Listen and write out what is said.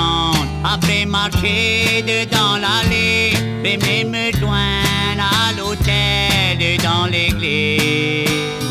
attendre. Après marcher dedans l'allée, venez me joindre à l'hôtel dans l'église.